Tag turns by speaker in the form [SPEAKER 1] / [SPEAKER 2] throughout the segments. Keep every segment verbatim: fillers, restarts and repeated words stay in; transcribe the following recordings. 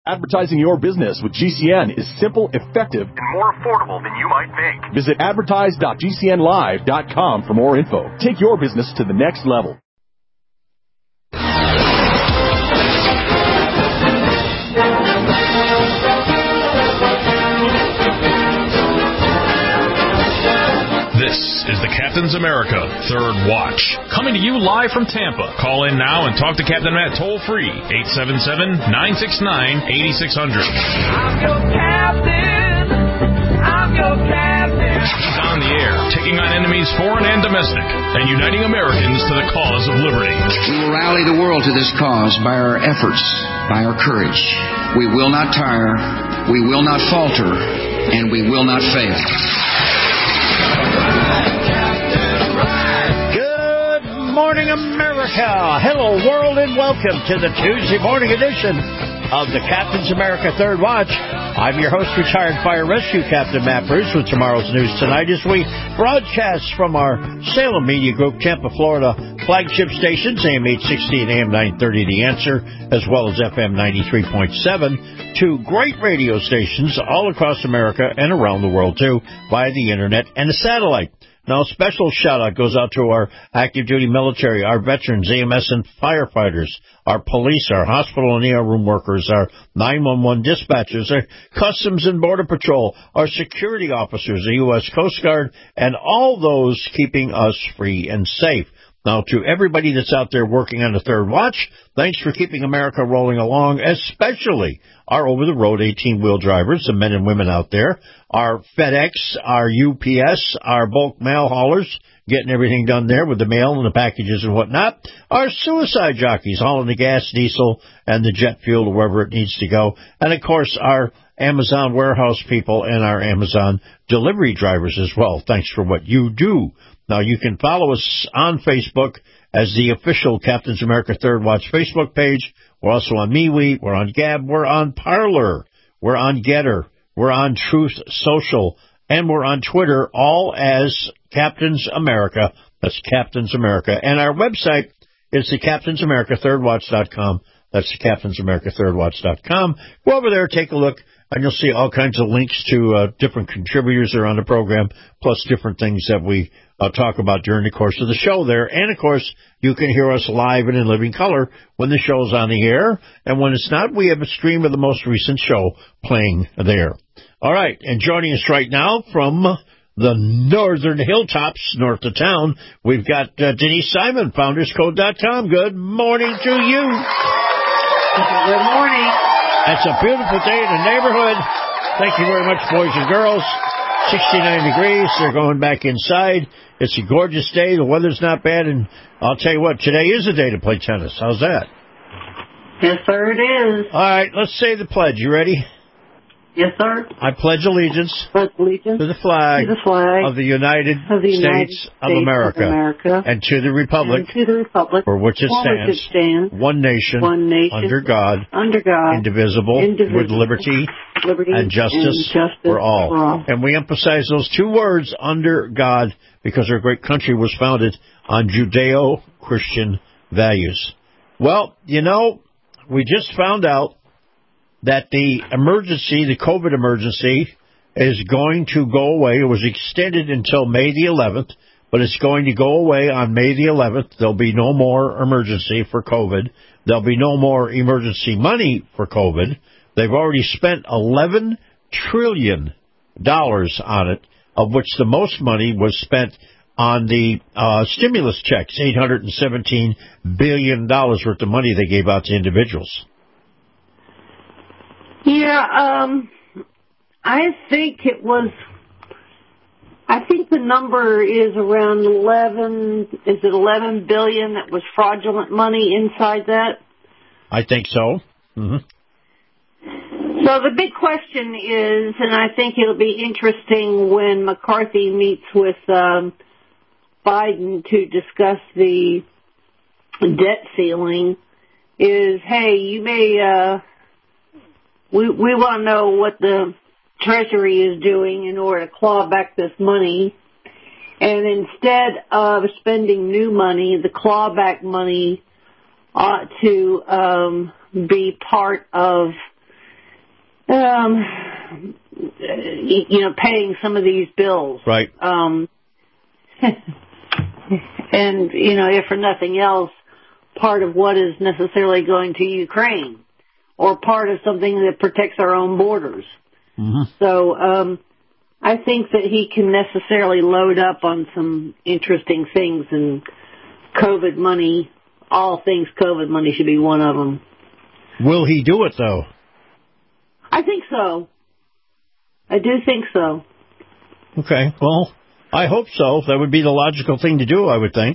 [SPEAKER 1] Advertising your business with G C N is simple, effective, and more affordable than you might think. Visit advertise dot g c n live dot com for more info. Take your business to the next level.
[SPEAKER 2] This is the Captain's America Third Watch, coming to you live from Tampa. Call in now and talk to Captain Matt toll-free, eight seven seven, nine six nine, eight six zero zero.
[SPEAKER 3] I'm your captain. I'm your captain.
[SPEAKER 2] He's on the air, taking on enemies foreign and domestic, and uniting Americans to the cause of liberty.
[SPEAKER 4] We will rally the world to this cause by our efforts, by our courage. We will not tire, we will not falter, and we will not fail.
[SPEAKER 5] Good morning, America. Hello, world, and welcome to the Tuesday morning edition of the Captain's America Third Watch. I'm your host, retired fire rescue captain Matt Bruce, with tomorrow's news tonight as we broadcast from our Salem Media Group, Tampa, Florida, flagship stations, A M eight sixty and A M nine thirty, The Answer, as well as F M ninety-three point seven, to great radio stations all across America and around the world, too, via the Internet and the satellite. Now, a special shout-out goes out to our active-duty military, our veterans, A M S and firefighters, our police, our hospital and E R room workers, our nine one one dispatchers, our Customs and Border Patrol, our security officers, the U S Coast Guard, and all those keeping us free and safe. Now, to everybody that's out there working on the Third Watch, thanks for keeping America rolling along, especially our over-the-road eighteen-wheel drivers, the men and women out there, our FedEx, our U P S, our bulk mail haulers, getting everything done there with the mail and the packages and whatnot, our suicide jockeys hauling the gas, diesel, and the jet fuel to wherever it needs to go, and, of course, our Amazon warehouse people and our Amazon delivery drivers as well. Thanks for what you do. Now, you can follow us on Facebook as the official Captain's America Third Watch Facebook page. We're also on MeWe. We're on Gab. We're on Parler. We're on Getter. We're on Truth Social. And we're on Twitter, all as Captain's America. That's Captain's America. And our website is the captains america third watch dot com. That's the captains america third watch dot com. Go over there, take a look, and you'll see all kinds of links to uh, different contributors that are on the program, plus different things that we uh, talk about during the course of the show there. And, of course, you can hear us live and in living color when the show's on the air. And when it's not, we have a stream of the most recent show playing there. All right, and joining us right now from the northern hilltops north of town, we've got uh, Denise Simon, founders code dot com. Good morning to you.
[SPEAKER 6] Good morning.
[SPEAKER 5] It's a beautiful day in the neighborhood. Thank you very much, boys and girls. sixty-nine degrees. They're going back inside. It's a gorgeous day. The weather's not bad. And I'll tell you what, today is a day to play tennis. How's that?
[SPEAKER 6] Yes, sir, it is.
[SPEAKER 5] All right, let's say the pledge. You ready?
[SPEAKER 6] Yes, sir.
[SPEAKER 5] I pledge allegiance,
[SPEAKER 6] pledge allegiance
[SPEAKER 5] to the flag,
[SPEAKER 6] to the flag
[SPEAKER 5] of the United,
[SPEAKER 6] of the United
[SPEAKER 5] States,
[SPEAKER 6] States
[SPEAKER 5] of, America,
[SPEAKER 6] of America,
[SPEAKER 5] and to the republic,
[SPEAKER 6] and to the republic
[SPEAKER 5] for which it
[SPEAKER 6] for
[SPEAKER 5] stands,
[SPEAKER 6] which it stands
[SPEAKER 5] one nation,
[SPEAKER 6] one nation,
[SPEAKER 5] under God,
[SPEAKER 6] under God,
[SPEAKER 5] indivisible,
[SPEAKER 6] indivisible
[SPEAKER 5] with liberty,
[SPEAKER 6] liberty
[SPEAKER 5] and justice,
[SPEAKER 6] and justice
[SPEAKER 5] for, all.
[SPEAKER 6] for all.
[SPEAKER 5] And we emphasize those two words, under God, because our great country was founded on Judeo-Christian values. Well, you know, we just found out that the emergency, the COVID emergency, is going to go away. It was extended until May the eleventh, but it's going to go away on May the eleventh. There'll be no more emergency for COVID. There'll be no more emergency money for COVID. They've already spent eleven trillion dollars on it, of which the most money was spent on the uh, stimulus checks, eight hundred seventeen billion dollars worth of money they gave out to individuals.
[SPEAKER 6] Yeah, um, I think it was, I think the number is around eleven, is it eleven billion that was fraudulent money inside that?
[SPEAKER 5] I think so. Mm-hmm.
[SPEAKER 6] So the big question is, and I think it'll be interesting when McCarthy meets with um, Biden to discuss the debt ceiling, is, hey, you may... Uh, We we want to know what the Treasury is doing in order to claw back this money. And instead of spending new money, the clawback money ought to um, be part of um, you know, paying some of these bills.
[SPEAKER 5] Right.
[SPEAKER 6] Um, and, you know, if for nothing else, part of what is necessarily going to Ukraine or part of something that protects our own borders.
[SPEAKER 5] Mm-hmm.
[SPEAKER 6] So um, I think that he can necessarily load up on some interesting things, and COVID money, all things COVID money should be one of them.
[SPEAKER 5] Will he do it, though?
[SPEAKER 6] I think so. I do think so.
[SPEAKER 5] Okay, well, I hope so. That would be the logical thing to do, I would think.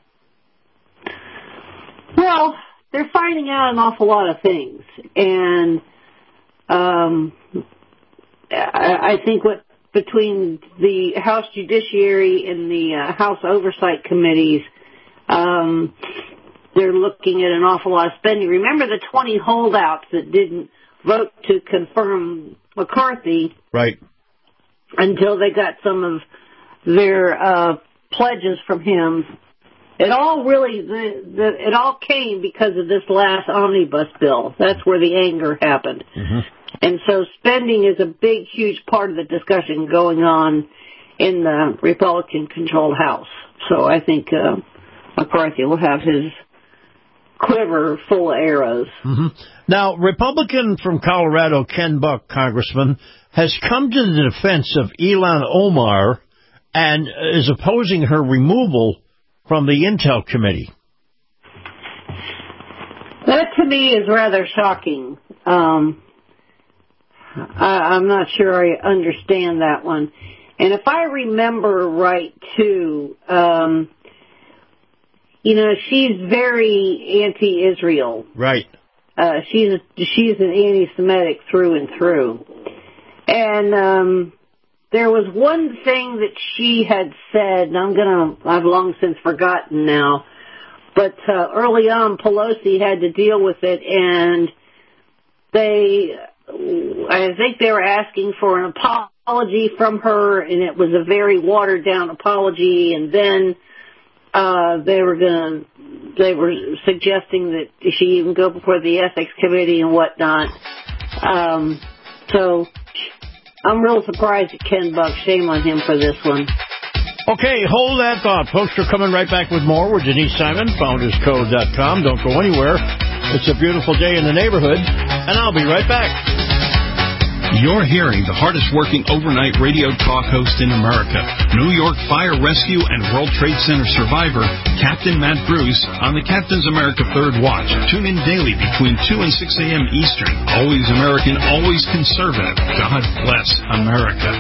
[SPEAKER 6] Well, they're finding out an awful lot of things, and um, I, I think what between the House Judiciary and the uh, House Oversight Committees, um, they're looking at an awful lot of spending. Remember the twenty holdouts that didn't vote to confirm McCarthy,
[SPEAKER 5] right,
[SPEAKER 6] until they got some of their uh, pledges from him. It all really, the, the, it all came because of this last omnibus bill. That's where the anger happened.
[SPEAKER 5] Mm-hmm.
[SPEAKER 6] And so spending is a big, huge part of the discussion going on in the Republican-controlled House. So I think uh, McCarthy will have his quiver full of arrows.
[SPEAKER 5] Mm-hmm. Now, Republican from Colorado, Ken Buck, Congressman, has come to the defense of Ilhan Omar and is opposing her removal from the Intel Committee.
[SPEAKER 6] That to me is rather shocking. Um, I, I'm not sure I understand that one. And if I remember right, too, um, you know, she's very anti-Israel.
[SPEAKER 5] Right.
[SPEAKER 6] Uh, she's she's an anti-Semitic through and through. And um, there was one thing that she had said, and I'm gonna I've long since forgotten now, but uh, early on Pelosi had to deal with it, and they, I think they were asking for an apology from her, and it was a very watered down apology, and then uh, they were gonna they were suggesting that she even go before the ethics committee and whatnot. Um, so. I'm real surprised at Ken Buck. Shame on him for this one.
[SPEAKER 5] Okay, hold that thought. Folks, we're coming right back with more. We're Denise Simon, founders code dot com. Don't go anywhere. It's a beautiful day in the neighborhood, and I'll be right back.
[SPEAKER 7] You're hearing the hardest-working overnight radio talk host in America, New York Fire Rescue and World Trade Center survivor, Captain Matt Bruce, on the Captain's America Third Watch. Tune in daily between two and six a.m. Eastern. Always American, always conservative. God bless America.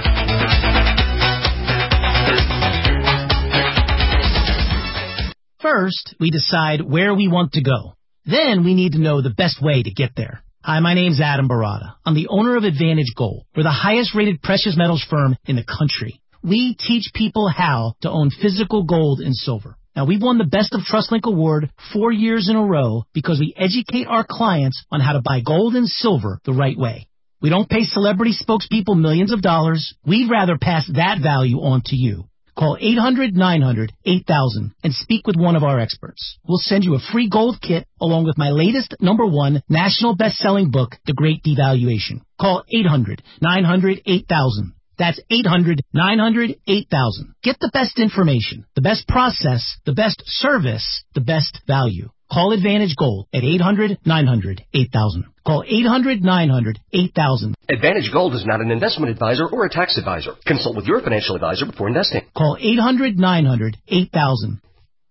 [SPEAKER 8] First, we decide where we want to go. Then we need to know the best way to get there. Hi, my name's Adam Barada. I'm the owner of Advantage Gold. We're the highest-rated precious metals firm in the country. We teach people how to own physical gold and silver. Now, we've won the Best of TrustLink Award four years in a row because we educate our clients on how to buy gold and silver the right way. We don't pay celebrity spokespeople millions of dollars. We'd rather pass that value on to you. Call eight hundred, nine hundred, eight thousand and speak with one of our experts. We'll send you a free gold kit along with my latest number one national best-selling book, The Great Devaluation. Call eight hundred, nine hundred, eight thousand. That's eight hundred, nine hundred, eight thousand. Get the best information, the best process, the best service, the best value. Call Advantage Gold at eight hundred, nine hundred, eight thousand. Call eight hundred, nine hundred, eight thousand.
[SPEAKER 9] Advantage Gold is not an investment advisor or a tax advisor. Consult with your financial advisor before investing.
[SPEAKER 8] Call eight hundred, nine hundred, eight thousand.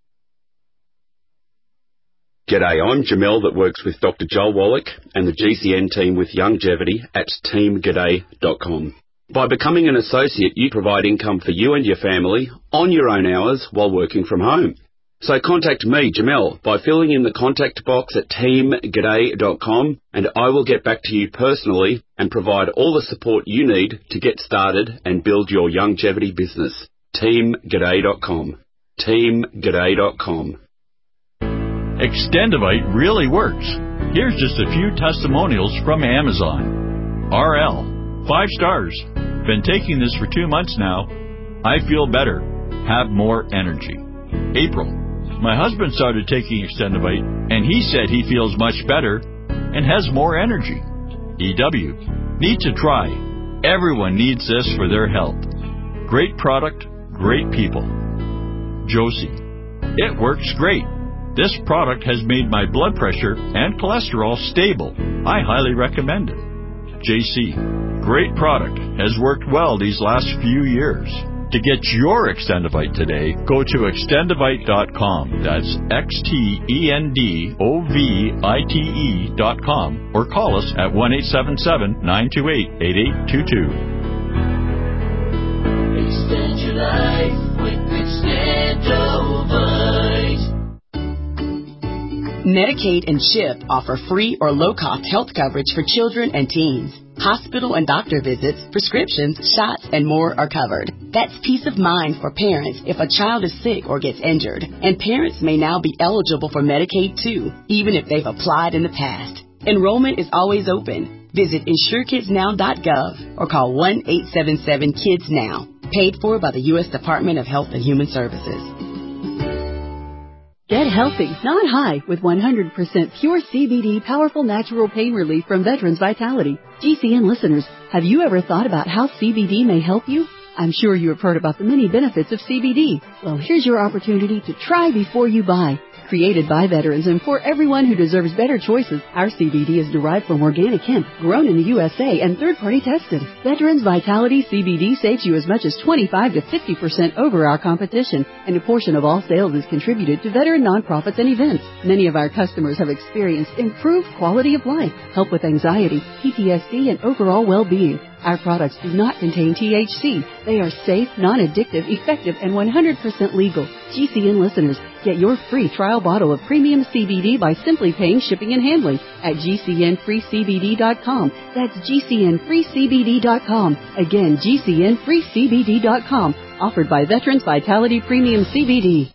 [SPEAKER 10] G'day, I'm Jamel that works with Doctor Joel Wallach and the G C N team with Longevity at team g'day dot com. By becoming an associate, you provide income for you and your family on your own hours while working from home. So contact me, Jamel, by filling in the contact box at team g'day dot com, and I will get back to you personally and provide all the support you need to get started and build your longevity business. team g'day dot com. team g'day dot com.
[SPEAKER 11] Extendivite really works. Here's just a few testimonials from Amazon. R L, five stars. Been taking this for two months now. I feel better. Have more energy. April, my husband started taking Extendivite, and he said he feels much better and has more energy. E W. Need to try. Everyone needs this for their health. Great product, great people. Josie. It works great. This product has made my blood pressure and cholesterol stable. I highly recommend it. J C. Great product. Has worked well these last few years. To get your Extendivite today, go to extendivite dot com. That's X T E N D O V I T E dot com or call us at one eight seven seven, nine two eight, eight eight two two.
[SPEAKER 3] Extend your life with Extendivite.
[SPEAKER 12] Medicaid and CHIP offer free or low-cost health coverage for children and teens. Hospital and doctor visits, prescriptions, shots, and more are covered. That's peace of mind for parents if a child is sick or gets injured. And parents may now be eligible for Medicaid too, even if they've applied in the past. Enrollment is always open. Visit insure kids now dot gov or call one eight seven seven kids now. Paid for by the U S Department of Health and Human Services.
[SPEAKER 13] Get healthy, not high, with one hundred percent pure C B D powerful natural pain relief from Veterans Vitality. G C N listeners, have you ever thought about how C B D may help you? I'm sure you have heard about the many benefits of C B D. Well, here's your opportunity to try before you buy. Created by veterans and for everyone who deserves better choices, our C B D is derived from organic hemp, grown in the U S A and third-party tested. Veterans Vitality C B D saves you as much as twenty-five to fifty percent over our competition, and a portion of all sales is contributed to veteran nonprofits and events. Many of our customers have experienced improved quality of life, help with anxiety, P T S D, and overall well-being. Our products do not contain T H C. They are safe, non-addictive, effective, and one hundred percent legal. G C N listeners, get your free trial bottle of premium C B D by simply paying shipping and handling at G C N free C B D dot com. That's G C N free C B D dot com. Again, G C N free C B D dot com. Offered by Veterans Vitality Premium C B D.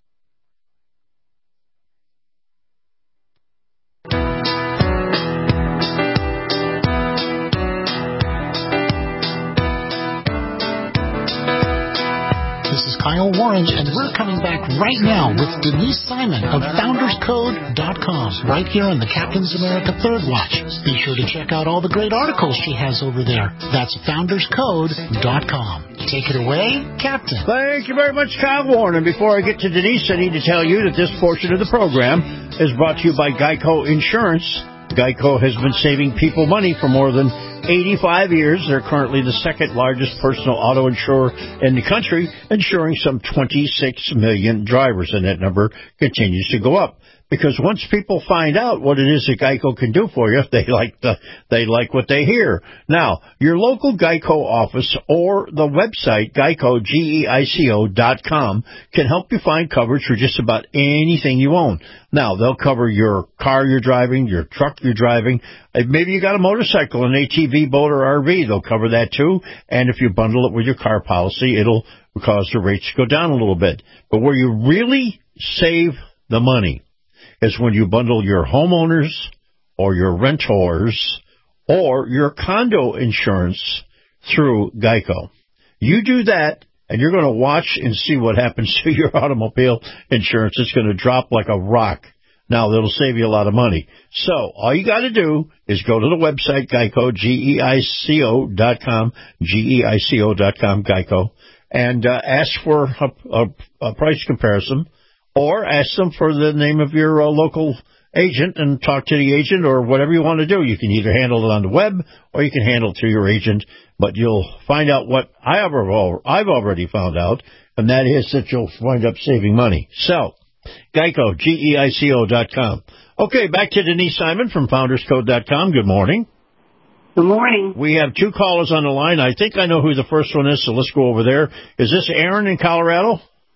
[SPEAKER 14] Kyle Warren, and we're coming back right now with Denise Simon of founders code dot com, right here on the Captain's America Third Watch. Be sure to check out all the great articles she has over there. That's founders code dot com. Take it away, Captain.
[SPEAKER 5] Thank you very much, Kyle Warren. And before I get to Denise, I need to tell you that this portion of the program is brought to you by Geico Insurance. Geico has been saving people money for more than eighty-five years. They're currently the second largest personal auto insurer in the country, insuring some twenty-six million drivers, and that number continues to go up. Because once people find out what it is that Geico can do for you, they like the they like what they hear. Now, your local Geico office or the website Geico G E I C O dot com can help you find coverage for just about anything you own. Now, they'll cover your car you're driving, your truck you're driving. Maybe you got a motorcycle, an A T V, boat, or R V. They'll cover that too. And if you bundle it with your car policy, it'll cause the rates to go down a little bit. But where you really save the money is when you bundle your homeowners or your renters or your condo insurance through Geico. You do that, and you're going to watch and see what happens to your automobile insurance. It's going to drop like a rock. Now, that'll save you a lot of money. So all you got to do is go to the website, Geico, G E I C O dot com, G E I C O dot com, Geico, and uh, ask for a, a, a price comparison. Or ask them for the name of your uh, local agent and talk to the agent or whatever you want to do. You can either handle it on the web or you can handle it through your agent, but you'll find out what I have, I've already found out, and that is that you'll wind up saving money. So, Geico, G E I C O dot com. Okay, back to Denise Simon from founders code dot com. Good morning.
[SPEAKER 6] Good morning.
[SPEAKER 5] We have two callers on the line. I think I know who the first one is, so let's go over there. Is this Aaron in Colorado?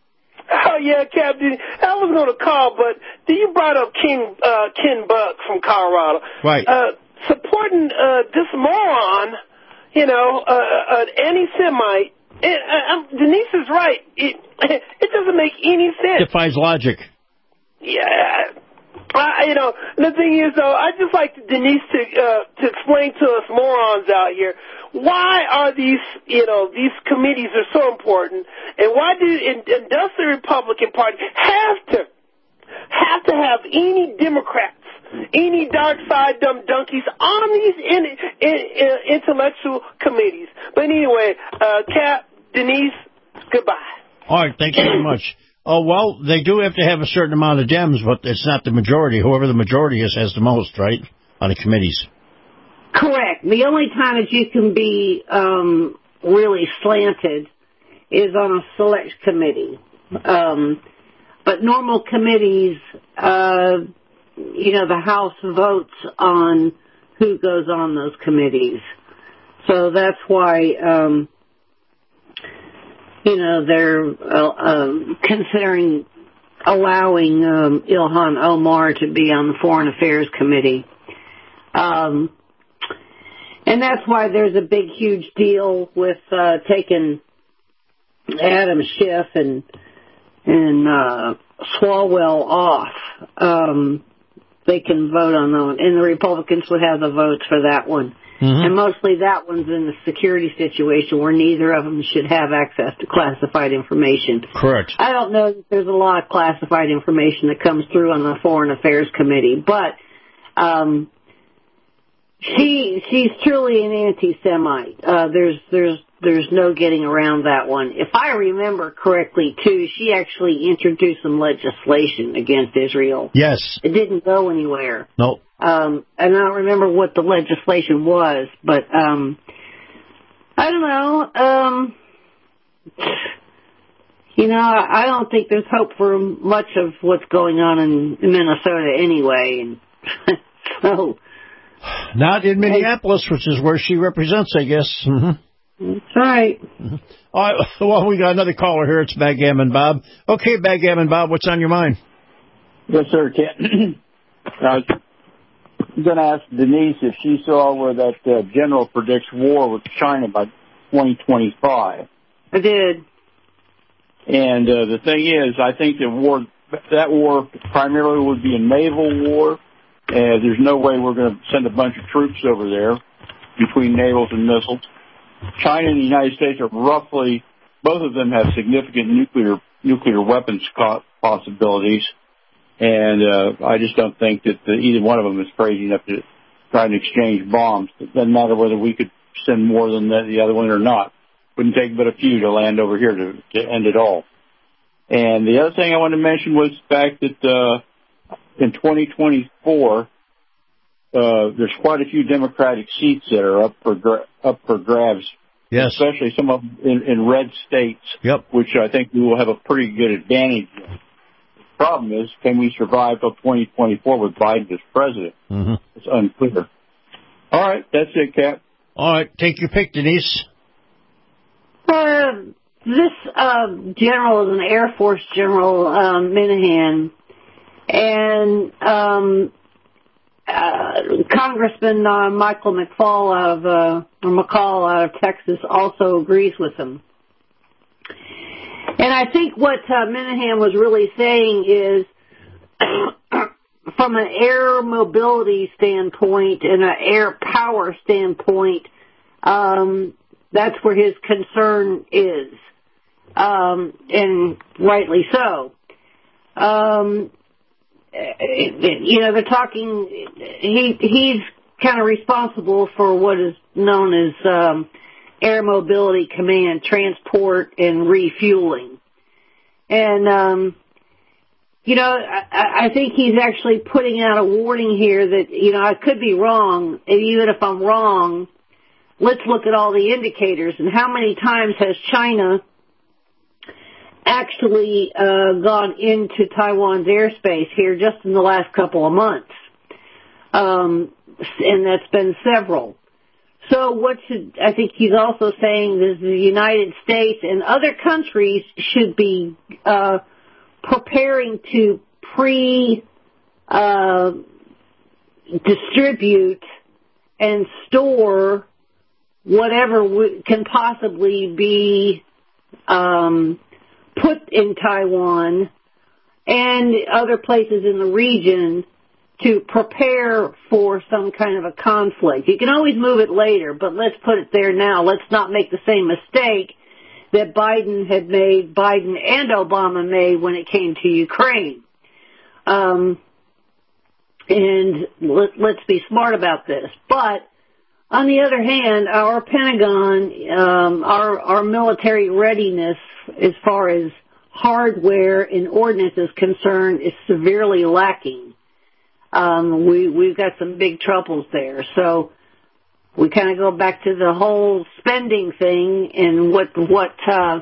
[SPEAKER 15] Oh, yeah, Captain. I was going to call, but you brought up Ken, uh, Ken Buck from Colorado.
[SPEAKER 5] Right.
[SPEAKER 15] Uh, supporting uh, this moron, you know, uh, an anti-Semite. It, uh, Denise is right. It, it doesn't make any sense.
[SPEAKER 5] Defies logic.
[SPEAKER 15] Yeah. Uh, you know, the thing is, though, I'd just like Denise to uh, to explain to us morons out here, why are these, you know, these committees are so important, and why do and, and does the Republican Party have to have to have any Democrats any dark side dumb donkeys on these in, in, in intellectual committees. But anyway, uh, Cap, Denise, goodbye.
[SPEAKER 5] All right, thank you very much. Oh, well, they do have to have a certain amount of Dems, but it's not the majority. Whoever the majority is has the most, right, on the committees.
[SPEAKER 6] Correct. The only time that you can be um, really slanted is on a select committee. Um, but normal committees, uh, you know, the House votes on who goes on those committees. So that's why, um, you know, they're uh, um, considering allowing um, Ilhan Omar to be on the Foreign Affairs Committee. Um, and that's why there's a big, huge deal with uh, taking Adam Schiff and and uh, Swalwell off. Um, they can vote on that one, and the Republicans would have the votes for that one. Mm-hmm. And mostly that one's in the security situation where neither of them should have access to classified information.
[SPEAKER 5] Correct.
[SPEAKER 6] I don't know that there's a lot of classified information that comes through on the Foreign Affairs Committee, but um, she she's truly an anti-Semite. Uh, there's there's there's no getting around that one. If I remember correctly, too, she actually introduced some legislation against Israel.
[SPEAKER 5] Yes.
[SPEAKER 6] It didn't go anywhere.
[SPEAKER 5] No.
[SPEAKER 6] Um, and I don't remember what the legislation was, but um, I don't know. Um, you know, I don't think there's hope for much of what's going on in, in Minnesota anyway. And so,
[SPEAKER 5] not in Minneapolis, which is where she represents, I guess. Mm-hmm.
[SPEAKER 6] That's right.
[SPEAKER 5] Mm-hmm. All right. Well, we got another caller here. It's Backgammon Bob. Okay, Backgammon Bob, what's on your mind?
[SPEAKER 16] Yes, sir, Ken. I was going to ask Denise if she saw where that uh, general predicts war with China by twenty twenty-five.
[SPEAKER 6] I did.
[SPEAKER 16] And uh, the thing is, I think that war, that war primarily would be a naval war. And there's no way we're going to send a bunch of troops over there between navals and missiles. China and the United States are roughly, both of them have significant nuclear nuclear weapons co- possibilities. And uh, I just don't think that the, either one of them is crazy enough to try to exchange bombs. It doesn't matter whether we could send more than the, the other one or not. Wouldn't take but a few to land over here to, to end it all. And the other thing I wanted to mention was the fact that uh, in twenty twenty-four, uh, there's quite a few Democratic seats that are up for gra- up for grabs.
[SPEAKER 5] Yes.
[SPEAKER 16] Especially some of them in, in red states.
[SPEAKER 5] Yep.
[SPEAKER 16] Which I think we will have a pretty good advantage in. The problem is, can we survive till twenty twenty-four with Biden as president?
[SPEAKER 5] Mm-hmm.
[SPEAKER 16] It's unclear. All right, that's it, Cap.
[SPEAKER 5] All right, take your pick, Denise.
[SPEAKER 6] Uh, this uh, general is an Air Force general, um, Minahan, and um, uh, Congressman uh, Michael McFall out of uh, or McCall out of Texas also agrees with him. And I think what uh, Minahan was really saying is, from an air mobility standpoint and an air power standpoint, um, that's where his concern is, um, and rightly so. Um, you know, they're talking. He he's kind of responsible for what is known as um, Air Mobility Command, transport and refueling. And, um, you know, I, I think he's actually putting out a warning here that, you know, I could be wrong. And even if I'm wrong, let's look at all the indicators. And how many times has China actually uh, gone into Taiwan's airspace here just in the last couple of months? Um, and that's been several. So what should, I think he's also saying is the United States and other countries should be uh, preparing to pre uh, distribute and store whatever w- can possibly be um, put in Taiwan and other places in the region to prepare for some kind of a conflict. You can always move it later, but let's put it there now. Let's not make the same mistake that Biden had made, Biden and Obama made when it came to Ukraine. Um, and let, let's be smart about this. But on the other hand, our Pentagon, um, our our military readiness as far as hardware and ordnance is concerned is severely lacking. Um, we we've got some big troubles there. So we kind of go back to the whole spending thing and what what uh,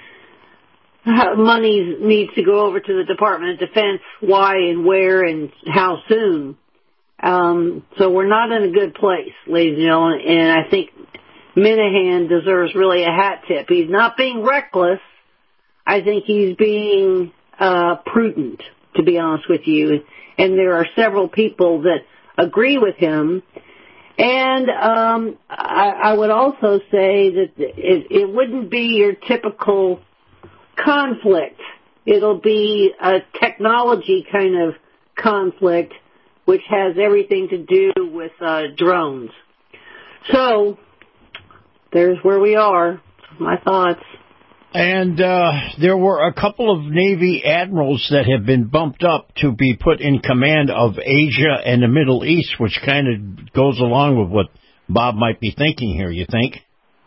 [SPEAKER 6] money needs to go over to the Department of Defense, why and where and how soon. Um, so we're not in a good place, ladies and gentlemen, and I think Minahan deserves really a hat tip. He's not being reckless. I think he's being uh, prudent, to be honest with you. And there are several people that agree with him. And um, I, I would also say that it, it wouldn't be your typical conflict. It'll be a technology kind of conflict, which has everything to do with uh, drones. So there's where we are. My thoughts.
[SPEAKER 5] And uh, there were a couple of Navy admirals that have been bumped up to be put in command of Asia and the Middle East, which kind of goes along with what Bob might be thinking here, you think?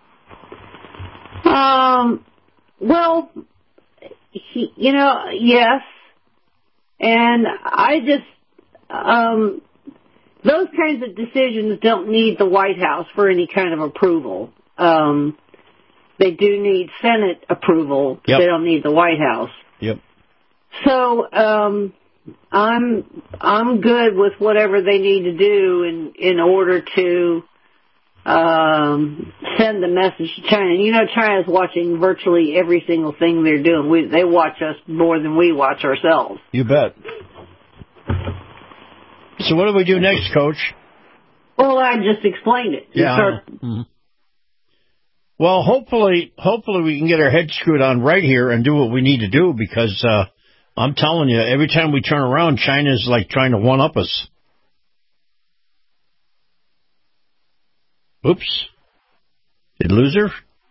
[SPEAKER 6] Um. Well, he, you know, yes. And I just, um, those kinds of decisions don't need the White House for any kind of approval. Um They do need Senate approval.
[SPEAKER 5] Yep.
[SPEAKER 6] They don't need the White House.
[SPEAKER 5] Yep.
[SPEAKER 6] So um, I'm I'm good with whatever they need to do in in order to um, send the message to China. And you know, China's watching virtually every single thing they're doing. We, they watch us more than we watch ourselves.
[SPEAKER 5] You bet. So what do we do next, Coach?
[SPEAKER 6] Well, I just explained it.
[SPEAKER 5] Yeah.
[SPEAKER 6] Start-
[SPEAKER 5] mm-hmm. Well, hopefully, hopefully we can get our heads screwed on right here and do what we need to do, because uh, I'm telling you, every time we turn around, China's like trying to one-up us. Oops. Did lose her?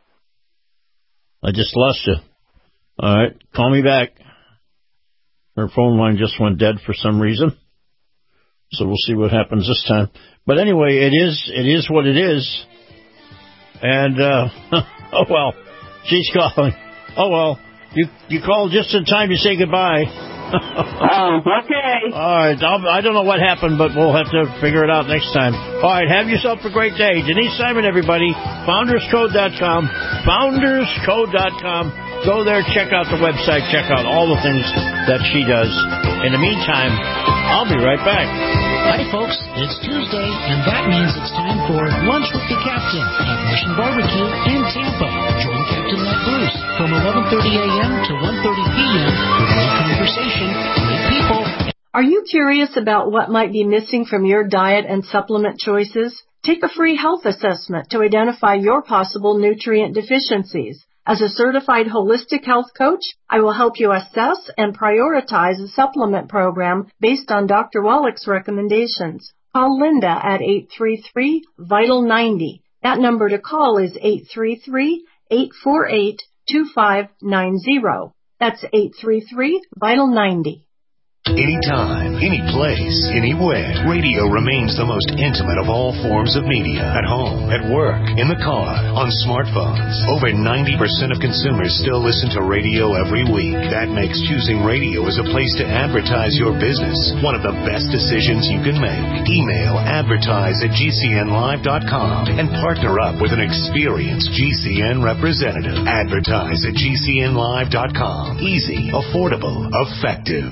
[SPEAKER 5] I just lost you. All right, call me back. Her phone line just went dead for some reason, so we'll see what happens this time. But anyway, it is it is what it is. And, uh, oh, well, she's calling. Oh, well, you you called just in time to say goodbye.
[SPEAKER 6] Oh, okay.
[SPEAKER 5] All right, I'll, I don't know what happened, but we'll have to figure it out next time. All right, have yourself a great day. Denise Simon, everybody, founders code dot com, founders code dot com. Go there, check out the website, check out all the things that she does. In the meantime, I'll be right back.
[SPEAKER 14] Hi, folks. It's Tuesday, and that means it's time for Lunch with the Captain at Mission Barbecue in Tampa. Join Captain Matt Bruce from eleven thirty a.m. to one thirty p.m. for great conversation, great people.
[SPEAKER 17] Are you curious about what might be missing from your diet and supplement choices? Take a free health assessment to identify your possible nutrient deficiencies. As a certified holistic health coach, I will help you assess and prioritize a supplement program based on Doctor Wallach's recommendations. Call Linda at eight three three, vital ninety. That number to call is eight three three, eight four eight, two five nine zero. That's eight three three, vital ninety.
[SPEAKER 18] Anytime, any place, anywhere, radio remains the most intimate of all forms of media. At home, at work, in the car, on smartphones. Over ninety percent of consumers still listen to radio every week. That makes choosing radio as a place to advertise your business one of the best decisions you can make. Email advertise at G C N live dot com and partner up with an experienced G C N representative. Advertise at G C N live dot com. Easy, affordable, effective.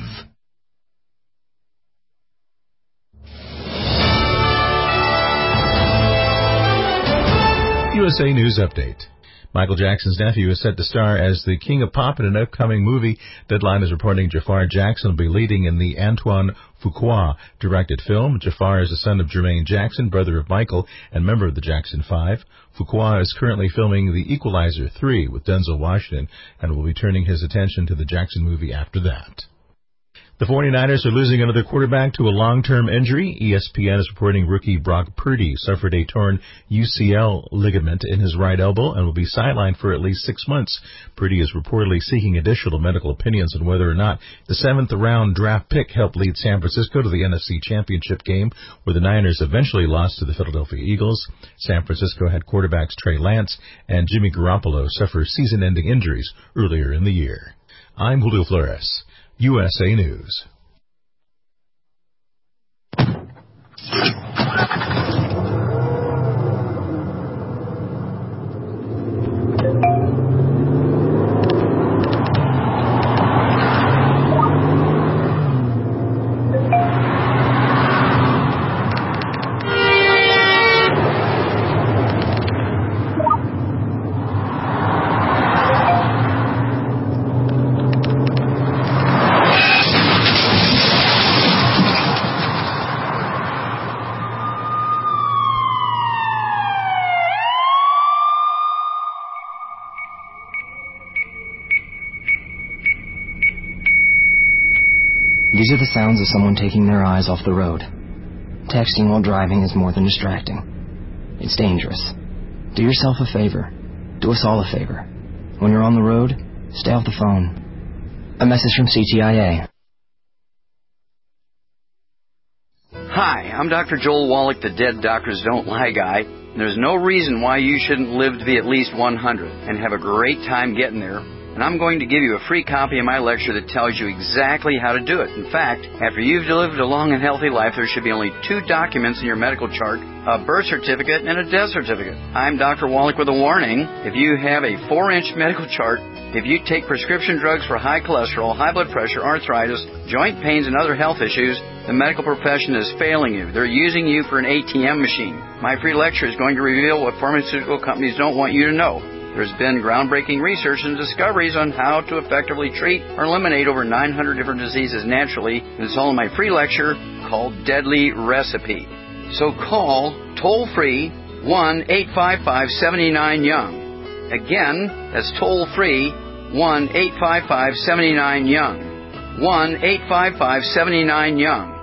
[SPEAKER 19] U S A News Update. Michael Jackson's nephew is set to star as the King of Pop in an upcoming movie. Deadline is reporting Jafar Jackson will be leading in the Antoine Fuqua directed film. Jafar is the son of Jermaine Jackson, brother of Michael, and member of the Jackson Five. Fuqua is currently filming The Equalizer three with Denzel Washington and will be turning his attention to the Jackson movie after that. The 49ers are losing another quarterback to a long-term injury. E S P N is reporting rookie Brock Purdy suffered a torn U C L ligament in his right elbow and will be sidelined for at least six months. Purdy is reportedly seeking additional medical opinions on whether or not the seventh-round draft pick helped lead San Francisco to the N F C Championship game, where the Niners eventually lost to the Philadelphia Eagles. San Francisco had quarterbacks Trey Lance and Jimmy Garoppolo suffer season-ending injuries earlier in the year. I'm Julio Flores, U S A News.
[SPEAKER 20] These are the sounds of someone taking their eyes off the road. Texting while driving is more than distracting. It's dangerous. Do yourself a favor. Do us all a favor. When you're on the road, stay off the phone. A message from C T I A.
[SPEAKER 4] Hi, I'm Doctor Joel Wallach, the Dead Doctors Don't Lie guy. There's no reason why you shouldn't live to be at least one hundred and have a great time getting there. And I'm going to give you a free copy of my lecture that tells you exactly how to do it. In fact, after you've lived a long and healthy life, there should be only two documents in your medical chart, a birth certificate and a death certificate. I'm Doctor Wallach with a warning. If you have a four-inch medical chart, if you take prescription drugs for high cholesterol, high blood pressure, arthritis, joint pains, and other health issues, the medical profession is failing you. They're using you for an A T M machine. My free lecture is going to reveal what pharmaceutical companies don't want you to know. There's been groundbreaking research and discoveries on how to effectively treat or eliminate over nine hundred different diseases naturally, and it's all in my free lecture called Deadly Recipe. So call toll-free one eight five five, seven nine, young. Again, that's toll-free one eight five five, seven nine, young. one eight five five, seven nine, young.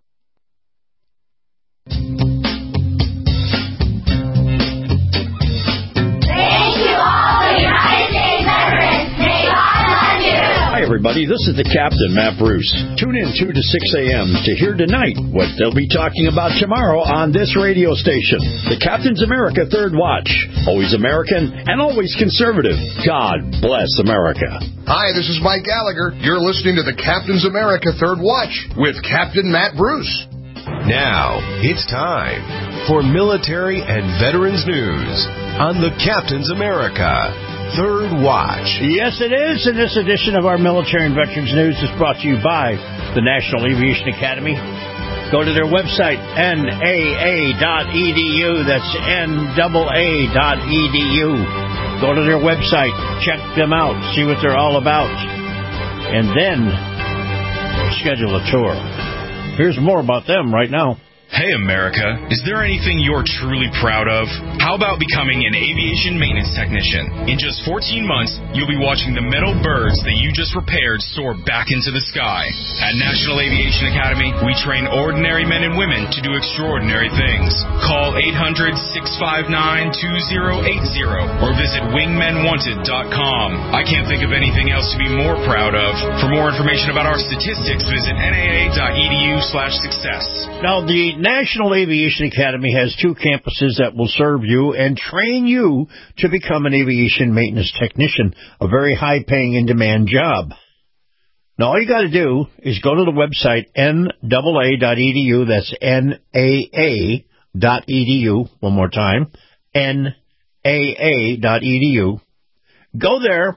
[SPEAKER 5] Hi, everybody. This is the Captain, Matt Bruce. Tune in two to six a.m. to hear tonight what they'll be talking about tomorrow on this radio station. The Captain's America Third Watch. Always American and always conservative. God bless America.
[SPEAKER 21] Hi, this is Mike Gallagher. You're listening to the Captain's America Third Watch with Captain Matt Bruce.
[SPEAKER 18] Now, it's time for military and veterans news on the Captain's America Third Watch.
[SPEAKER 5] Yes, it is. And this edition of our Military and Veterans News is brought to you by the National Aviation Academy. Go to their website, N A A dot E D U. That's N A A dot E D U. Go to their website, check them out, see what they're all about, and then schedule a tour. Here's more about them right now.
[SPEAKER 2] Hey, America, is there anything you're truly proud of? How about becoming an aviation maintenance technician? In just fourteen months, you'll be watching the metal birds that you just repaired soar back into the sky. At National Aviation Academy, we train ordinary men and women to do extraordinary things. Call eight hundred, six five nine, two zero eight zero or visit wingmen wanted dot com. I can't think of anything else to be more proud of. For more information about our statistics, visit N A A dot E D U slash success.
[SPEAKER 5] Now, the National Aviation Academy has two campuses that will serve you and train you to become an aviation maintenance technician, a very high-paying, in-demand job. Now, all you got to do is go to the website, N A A dot E D U. That's N A A dot E D U. One more time, N A A dot E D U. Go there,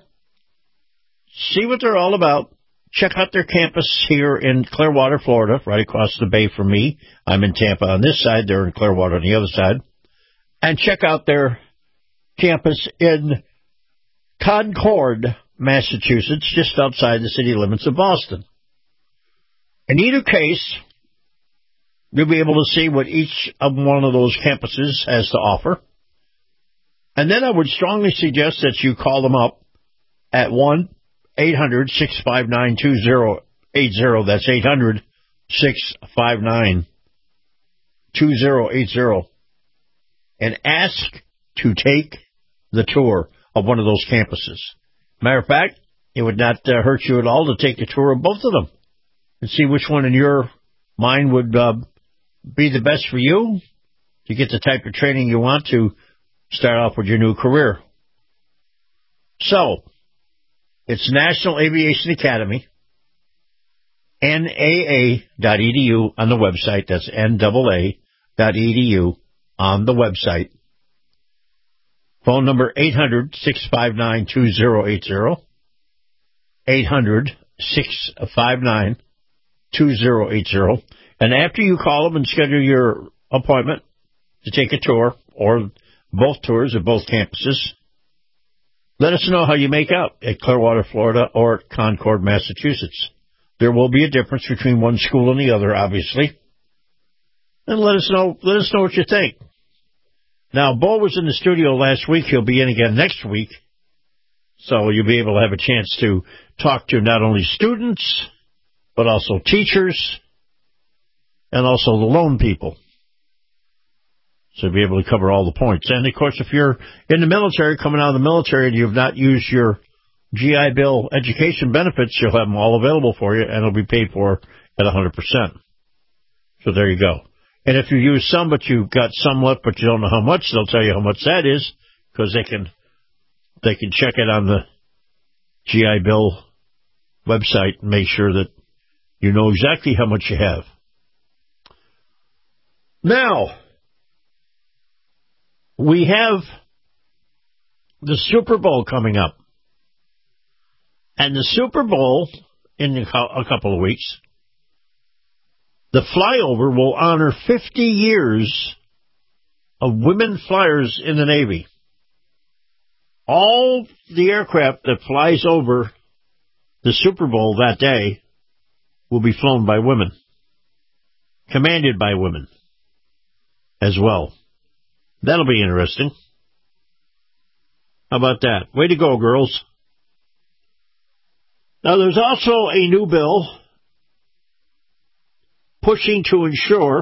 [SPEAKER 5] see what they're all about. Check out their campus here in Clearwater, Florida, right across the bay from me. I'm in Tampa on this side. They're in Clearwater on the other side. And check out their campus in Concord, Massachusetts, just outside the city limits of Boston. In either case, you'll be able to see what each of one of those campuses has to offer. And then I would strongly suggest that you call them up at one eight hundred, six five nine, two zero eight zero. That's eight hundred, six five nine, two zero eight zero. And ask to take the tour of one of those campuses. Matter of fact, it would not uh, hurt you at all to take a tour of both of them and see which one in your mind would uh, be the best for you to get the type of training you want to start off with your new career. So, it's National Aviation Academy, N A A dot E D U on the website. That's N A A dot E D U on the website. Phone number eight hundred, six five nine, two zero eight zero. eight hundred, six five nine, two zero eight zero. And after you call them and schedule your appointment to take a tour, or both tours of both campuses, let us know how you make out at Clearwater, Florida, or at Concord, Massachusetts. There will be a difference between one school and the other, obviously. And let us know, let us know what you think. Now, Bo was in the studio last week. He'll be in again next week. So you'll be able to have a chance to talk to not only students, but also teachers, and also the loan people. So you'll be able to cover all the points. And, of course, if you're in the military, coming out of the military, and you've not used your G I Bill education benefits, you'll have them all available for you, and it'll be paid for at one hundred percent. So there you go. And if you use some, but you've got some left, but you don't know how much, they'll tell you how much that is, because they can they can check it on the G I Bill website and make sure that you know exactly how much you have. Now, we have the Super Bowl coming up. And the Super Bowl, in a couple of weeks, the flyover will honor fifty years of women flyers in the Navy. All the aircraft that flies over the Super Bowl that day will be flown by women, commanded by women as well. That'll be interesting. How about that? Way to go, girls. Now, there's also a new bill pushing to ensure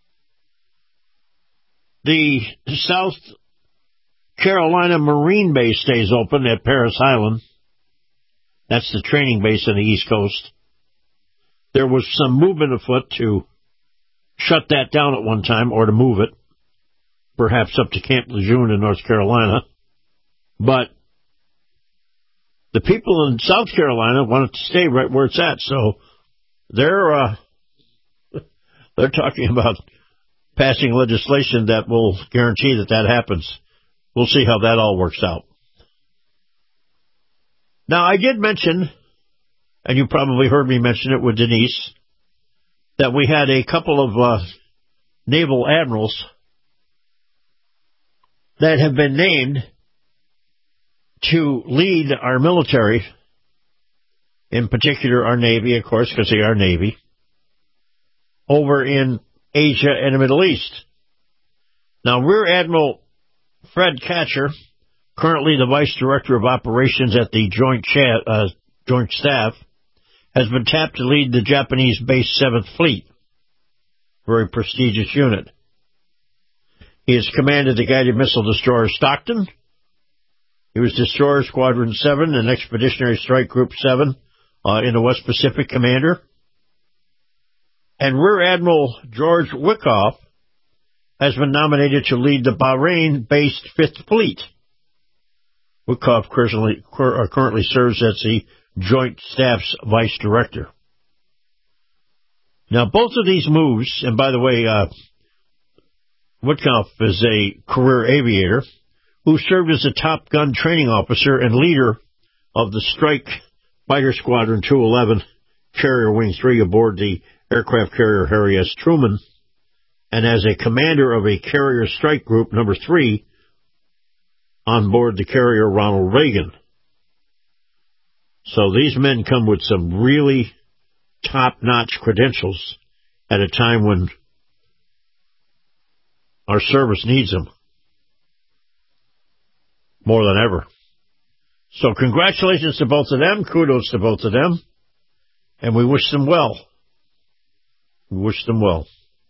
[SPEAKER 5] the South Carolina Marine Base stays open at Parris Island. That's the training base on the East Coast. There was some movement afoot to shut that down at one time, or to move it, perhaps up to Camp Lejeune in North Carolina. But the people in South Carolina want it to stay right where it's at, so they're uh, they're talking about passing legislation that will guarantee that that happens. We'll see how that all works out. Now, I did mention, and you probably heard me mention it with Denise, that we had a couple of uh, naval admirals that have been named to lead our military, in particular our Navy, of course, because they are Navy, over in Asia and the Middle East. Now, Rear Admiral Fred Katcher, currently the Vice Director of Operations at the Joint, Cha- uh, Joint Staff, has been tapped to lead the Japanese base seventh Fleet. Very prestigious unit. He has commanded the guided missile destroyer Stockton. He was Destroyer Squadron seven and Expeditionary Strike Group seven uh, in the West Pacific commander. And Rear Admiral George Wickoff has been nominated to lead the Bahrain-based fifth Fleet. Wickoff currently, currently serves as the Joint Staff's Vice Director. Now, both of these moves, and by the way, uh, Wickoff is a career aviator who served as a Top Gun training officer and leader of the Strike Fighter Squadron two eleven Carrier Wing three aboard the aircraft carrier Harry S. Truman, and as a commander of a Carrier Strike Group number three on board the carrier Ronald Reagan. So these men come with some really top-notch credentials at a time when our service needs them more than ever. So congratulations to both of them. Kudos to both of them. And we wish them well. We wish them well.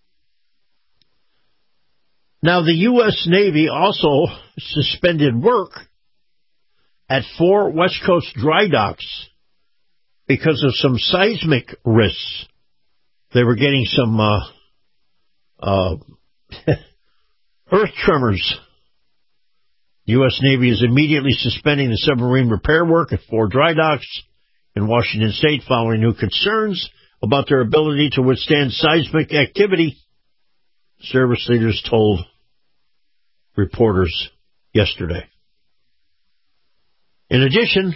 [SPEAKER 5] Now, the U S. Navy also suspended work at four West Coast dry docks because of some seismic risks. They were getting some uh, uh, earth tremors. The U S. Navy is immediately suspending the submarine repair work at four dry docks in Washington State following new concerns about their ability to withstand seismic activity, service leaders told reporters yesterday. In addition,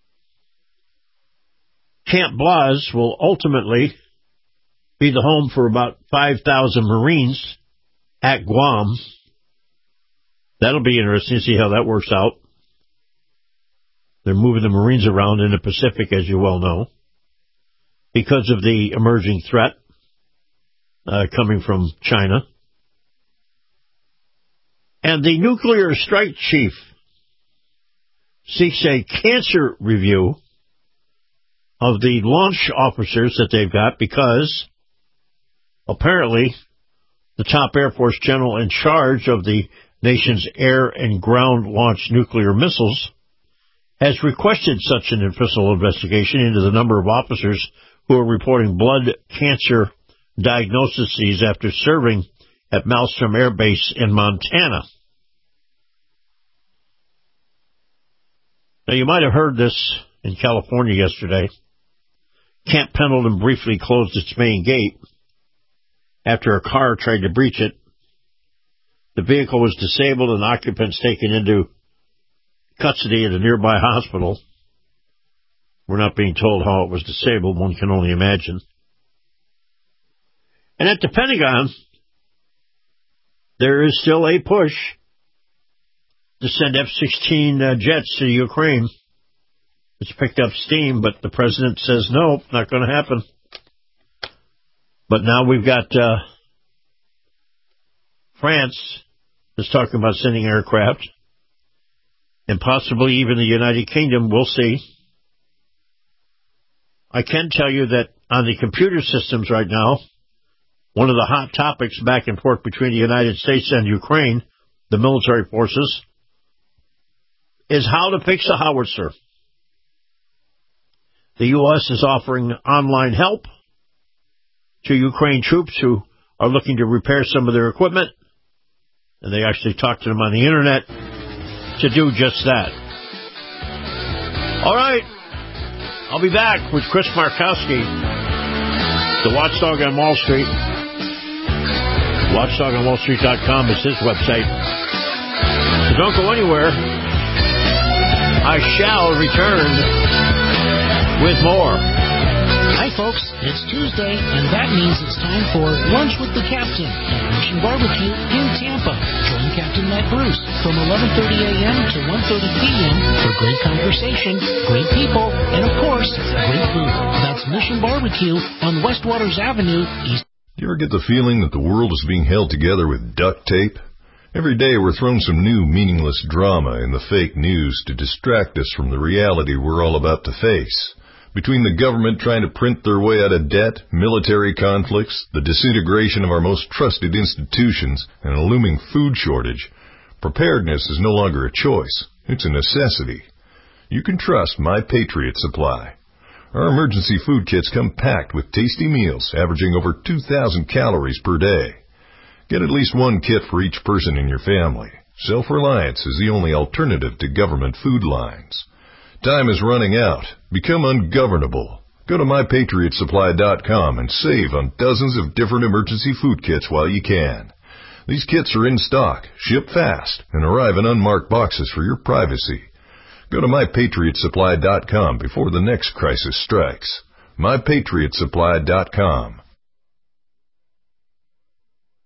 [SPEAKER 5] Camp Blas will ultimately be the home for about five thousand Marines at Guam. That'll be interesting to see how that works out. They're moving the Marines around in the Pacific, as you well know, because of the emerging threat uh, coming from China. And the nuclear strike chief seeks a cancer review of the launch officers that they've got because apparently the top Air Force general in charge of the nation's air and ground launched nuclear missiles has requested such an official investigation into the number of officers who are reporting blood cancer diagnoses after serving at Malmstrom Air Base in Montana. Now, you might have heard this in California yesterday. Camp Pendleton briefly closed its main gate after a car tried to breach it. The vehicle was disabled and occupants taken into custody at a nearby hospital. We're not being told how it was disabled. One can only imagine. And at the Pentagon, there is still a push to send F sixteen uh, jets to Ukraine. It's picked up steam, but the president says no, not going to happen. But now we've got uh, France is talking about sending aircraft, and possibly even the United Kingdom. We'll see. I can tell you that on the computer systems right now, one of the hot topics back and forth between the United States and Ukraine, the military forces, is how to fix a howitzer. The U S is offering online help to Ukraine troops who are looking to repair some of their equipment, and they actually talk to them on the Internet to do just that. All right, I'll be back with Chris Markowski, the Watchdog on Wall Street. watchdog on wall street dot com is his website. So don't go anywhere. I shall return with more.
[SPEAKER 14] Hi, folks. It's Tuesday, and that means it's time for Lunch with the Captain at Mission Barbecue in Tampa. Join Captain Matt Bruce from eleven thirty a.m. to one thirty p.m. for great conversation, great people, and, of course, great food. That's Mission Barbecue on West Waters Avenue, East.
[SPEAKER 1] You ever get the feeling that the world is being held together with duct tape? Every day we're thrown some new meaningless drama in the fake news to distract us from the reality we're all about to face. Between the government trying to print their way out of debt, military conflicts, the disintegration of our most trusted institutions, and a looming food shortage, preparedness is no longer a choice. It's a necessity. You can trust My Patriot Supply. Our emergency food kits come packed with tasty meals averaging over two thousand calories per day. Get at least one kit for each person in your family. Self-reliance is the only alternative to government food lines. Time is running out. Become ungovernable. Go to my patriot supply dot com and save on dozens of different emergency food kits while you can. These kits are in stock, ship fast, and arrive in unmarked boxes for your privacy. Go to my patriot supply dot com before the next crisis strikes. my patriot supply dot com.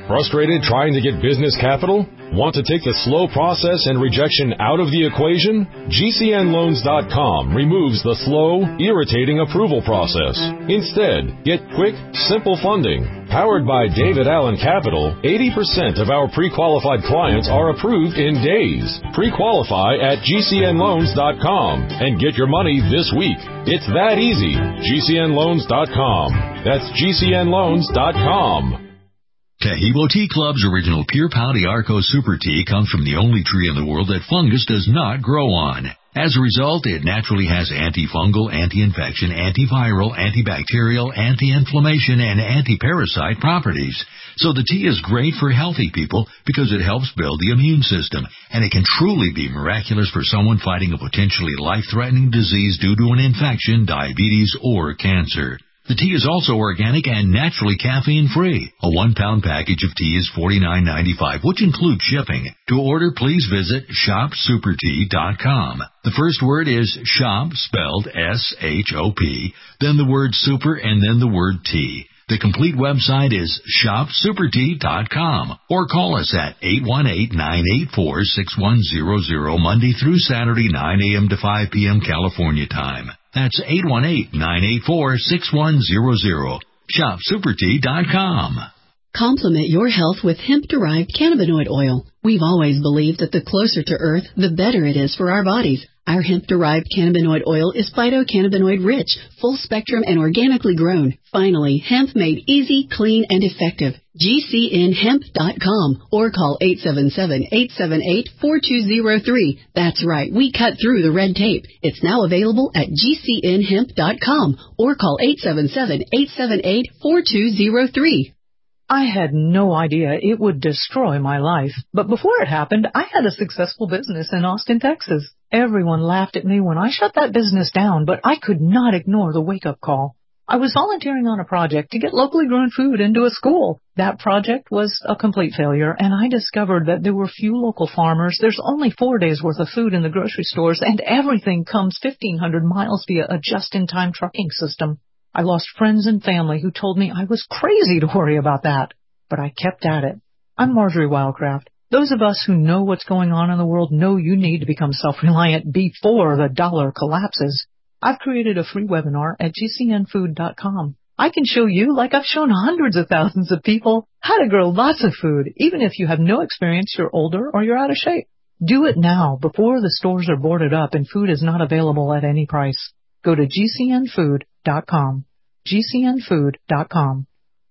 [SPEAKER 7] Frustrated trying to get business capital? Want to take the slow process and rejection out of the equation? G C N loans dot com removes the slow, irritating approval process. Instead, get quick, simple funding. Powered by David Allen Capital, eighty percent of our pre-qualified clients are approved in days. Pre-qualify at G C N loans dot com and get your money this week. It's that easy. G C N loans dot com. That's G C N loans dot com.
[SPEAKER 22] Tahibo Tea Club's original Pure Pau Arco Super Tea comes from the only tree in the world that fungus does not grow on. As a result, it naturally has antifungal, anti-infection, antiviral, antibacterial, anti-inflammation, and anti-parasite properties. So the tea is great for healthy people because it helps build the immune system, and it can truly be miraculous for someone fighting a potentially life-threatening disease due to an infection, diabetes, or cancer. The tea is also organic and naturally caffeine-free. A one-pound package of tea is forty-nine ninety-five, which includes shipping. To order, please visit shop super tea dot com. The first word is shop, spelled S H O P, then the word super, and then the word tea. The complete website is shop super tea dot com, or call us at eight one eight, nine eight four, six one zero zero Monday through Saturday, nine a.m. to five p.m. California time. That's eight one eight, nine eight four, six one zero zero. shop super tea dot com.
[SPEAKER 13] Complement your health with hemp-derived cannabinoid oil. We've always believed that the closer to Earth, the better it is for our bodies. Our hemp-derived cannabinoid oil is phytocannabinoid-rich, full-spectrum, and organically grown. Finally, hemp made easy, clean, and effective. G C N hemp dot com or call eight seven seven, eight seven eight, four two zero three. That's right, we cut through the red tape. It's now available at G C N hemp dot com or call eight seven seven, eight seven eight, four two zero three.
[SPEAKER 23] I had no idea it would destroy my life. But before it happened, I had a successful business in Austin, Texas. Everyone laughed at me when I shut that business down, but I could not ignore the wake-up call. I was volunteering on a project to get locally grown food into a school. That project was a complete failure, and I discovered that there were few local farmers. There's only four days' worth of food in the grocery stores, and everything comes fifteen hundred miles via a just-in-time trucking system. I lost friends and family who told me I was crazy to worry about that, but I kept at it. I'm Marjorie Wildcraft. Those of us who know what's going on in the world know you need to become self-reliant before the dollar collapses. I've created a free webinar at G C N food dot com. I can show you, like I've shown hundreds of thousands of people, how to grow lots of food, even if you have no experience, you're older, or you're out of shape. Do it now, before the stores are boarded up and food is not available at any price. Go to G C N food dot com. G C N food dot com.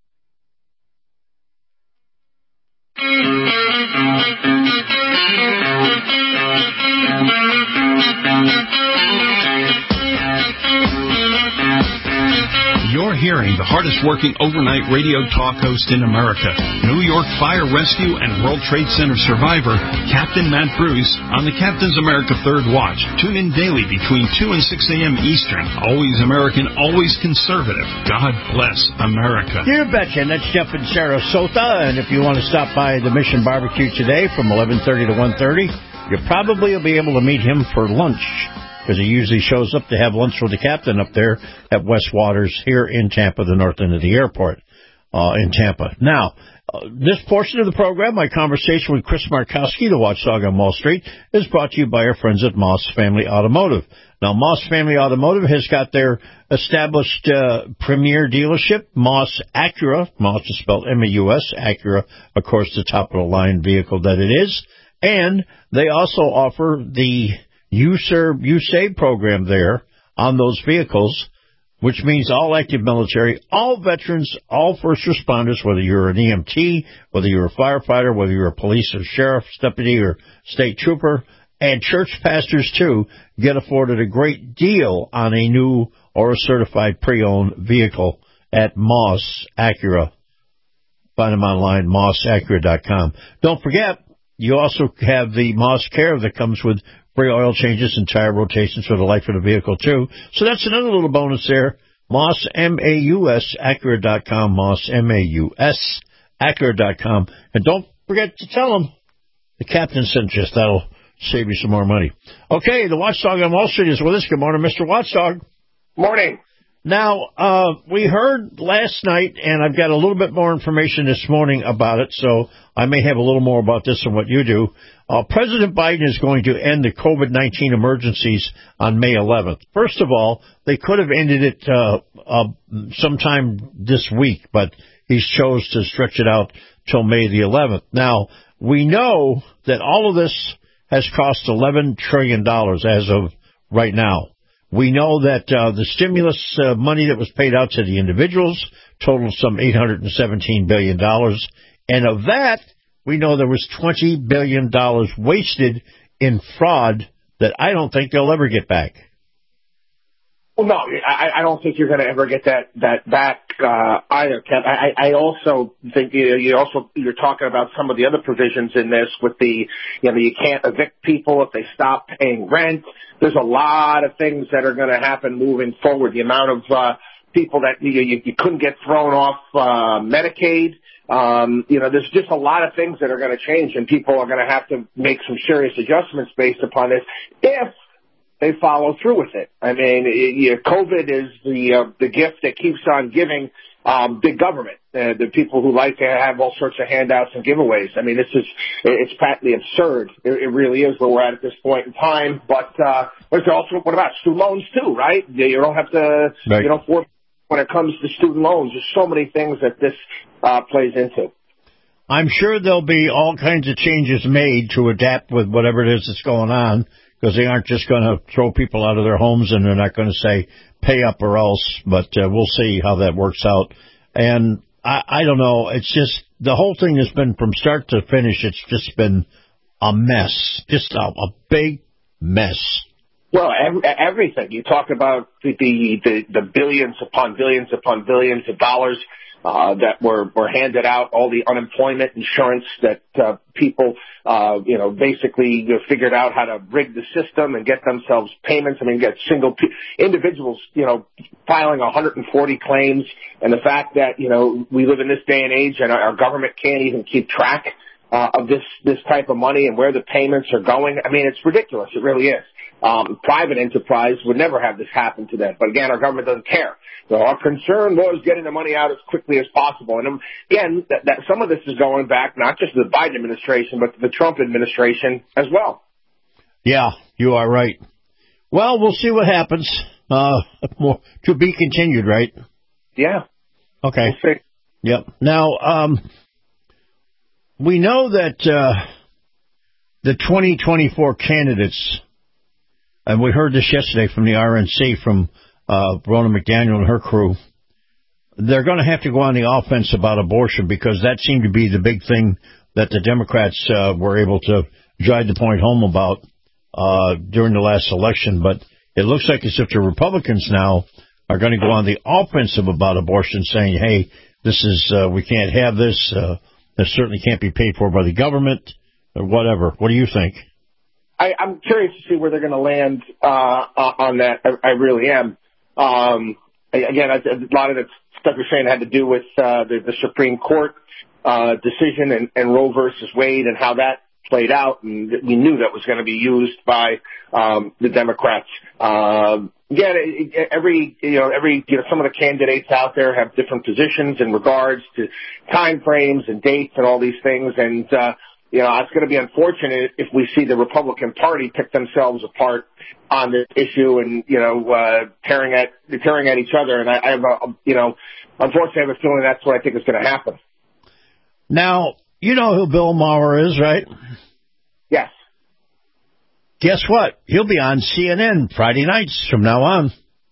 [SPEAKER 24] You're hearing the hardest-working overnight radio talk host in America, New York Fire Rescue and World Trade Center survivor, Captain Matt Bruce, on the Captain's America Third Watch. Tune in daily between two and six a.m. Eastern. Always American, always conservative. God bless America.
[SPEAKER 5] You betcha. And that's Jeff in Sarasota. And if you want to stop by the Mission Barbecue today from eleven thirty to one thirty, you probably will be able to meet him for lunch, because he usually shows up to have lunch with the captain up there at West Waters here in Tampa, the north end of the airport uh, in Tampa. Now, uh, this portion of the program, my conversation with Chris Markowski, the watchdog on Wall Street, is brought to you by our friends at Moss Family Automotive. Now, Moss Family Automotive has got their established uh, premier dealership, Moss Acura. Moss is spelled M A U S. Acura, of course, the top-of-the-line vehicle that it is. And they also offer the You Serve, You Save program there on those vehicles, which means all active military, all veterans, all first responders, whether you're an E M T, whether you're a firefighter, whether you're a police or sheriff's deputy or state trooper, and church pastors, too, get afforded a great deal on a new or a certified pre-owned vehicle at Moss Acura. Find them online, moss acura dot com. Don't forget, you also have the Moss Care that comes with free oil changes and tire rotations for the life of the vehicle, too. So that's another little bonus there. Moss, M A U S, Acura dot com, Moss, M A U S, Acura dot com. And don't forget to tell them the captain sent you. That'll save you some more money. Okay, the Watchdog on Wall Street is with us. Good morning, Mister Watchdog.
[SPEAKER 25] Morning.
[SPEAKER 5] Now, uh, we heard last night, and I've got a little bit more information this morning about it, so I may have a little more about this than what you do. Uh, President Biden is going to end the COVID nineteen emergencies on May eleventh. First of all, they could have ended it uh, uh, sometime this week, but he's chose to stretch it out till May the eleventh. Now, we know that all of this has cost eleven trillion dollars as of right now. We know that uh, the stimulus uh, money that was paid out to the individuals totaled some eight hundred seventeen billion dollars. And of that, we know there was twenty billion dollars wasted in fraud that I don't think they'll ever get back.
[SPEAKER 8] Well, no, I, I don't think you're going to ever get that that back uh, either, Kev. I, I also think you, you also you're talking about some of the other provisions in this with the you know you can't evict people if they stop paying rent. There's a lot of things that are going to happen moving forward. The amount of uh, people that you, you, you couldn't get thrown off uh, Medicaid. Um, you know, there's just a lot of things that are going to change, and people are going to have to make some serious adjustments based upon this if they follow through with it. I mean, it, you know, COVID is the uh, the gift that keeps on giving um, big government, uh, the people who like to have all sorts of handouts and giveaways. I mean, this is it's patently absurd. It, it really is where we're at at this point in time. But uh, but also, what about student loans too? Right? You don't have to, right. you know, for, when it comes to student loans, there's so many things that this uh, plays into.
[SPEAKER 5] I'm sure there'll be all kinds of changes made to adapt with whatever it is that's going on, because they aren't just going to throw people out of their homes and they're not going to say pay up or else, but uh, we'll see how that works out. And I, I don't know, it's just the whole thing has been from start to finish, it's just been a mess, just a, a big mess.
[SPEAKER 8] Well, every, everything. You talk about the, the, the billions upon billions upon billions of dollars uh, that were, were handed out, all the unemployment insurance that uh, people, uh, you know, basically you know, figured out how to rig the system and get themselves payments. I mean, get single pe- individuals, you know, filing one hundred forty claims, and the fact that, you know, we live in this day and age and our, our government can't even keep track uh, of this, this type of money and where the payments are going. I mean, it's ridiculous. It really is. Um, private enterprise would never have this happen to them. But again, our government doesn't care. So our concern was getting the money out as quickly as possible. And again, that, that some of this is going back not just to the Biden administration, but to the Trump administration as well.
[SPEAKER 5] Yeah, you are right. Well, we'll see what happens. Uh, more to be continued, right?
[SPEAKER 8] Yeah.
[SPEAKER 5] Okay.
[SPEAKER 8] We'll see.
[SPEAKER 5] Yep. Now, um, we know that, uh, the twenty twenty-four candidates, and we heard this yesterday from the R N C, from uh, Ronna McDaniel and her crew, they're going to have to go on the offense about abortion, because that seemed to be the big thing that the Democrats uh, were able to drive the point home about uh, during the last election. But it looks like as if the Republicans now are going to go on the offensive about abortion, saying, hey, this is uh, we can't have this. Uh, this certainly can't be paid for by the government or whatever. What do you think?
[SPEAKER 8] I, I'm curious to see where they're going to land uh, on that. I, I really am. Um, again, I, a lot of the stuff you're saying had to do with uh, the, the Supreme Court uh, decision and, and Roe versus Wade and how that played out, and we knew that was going to be used by um, the Democrats. Um, again, every you know, every you know, some of the candidates out there have different positions in regards to time frames and dates and all these things, and uh, you know, it's going to be unfortunate if we see the Republican Party pick themselves apart on this issue and, you know, uh, tearing at, tearing at each other. And I, I have a, you know, unfortunately I have a feeling that's what I think is going to happen.
[SPEAKER 5] Now, you know who Bill Maher is, right?
[SPEAKER 8] Yes.
[SPEAKER 5] Guess what? He'll be on C N N Friday nights from now on.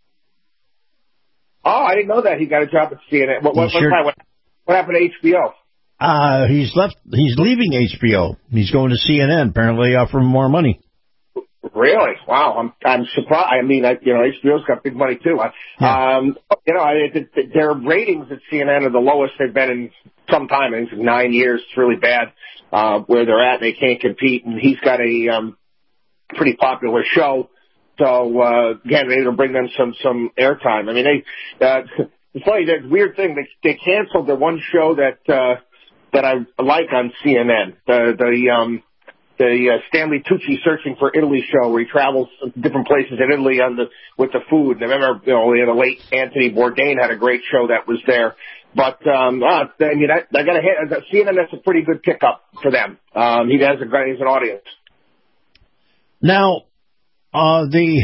[SPEAKER 8] Oh, I didn't know that. He got a job at C N N. What, what,
[SPEAKER 5] sure.
[SPEAKER 8] what, what happened to H B O?
[SPEAKER 5] Uh, he's left, he's leaving H B O. He's going to C N N, apparently offering more money.
[SPEAKER 8] Really? Wow. I'm, I'm surprised. I mean, I, you know, H B O's got big money too. I, yeah. Um, you know, I, their ratings at C N N are the lowest they've been in some time. I think it's nine years. It's really bad, uh, where they're at. They can't compete. And he's got a, um, pretty popular show. So, uh, again, it'll bring them some, some airtime. I mean, they, uh, it's funny, that weird thing. They, they canceled the one show that, uh, that I like on C N N, the, the, um, the uh, Stanley Tucci Searching for Italy show where he travels to different places in Italy on the with the food. And I remember, you know, the late Anthony Bourdain had a great show that was there. But um, uh, I mean, I, I got to hit C N N. That's a pretty good pickup for them. Um, he has a he has an audience.
[SPEAKER 5] Now, uh, the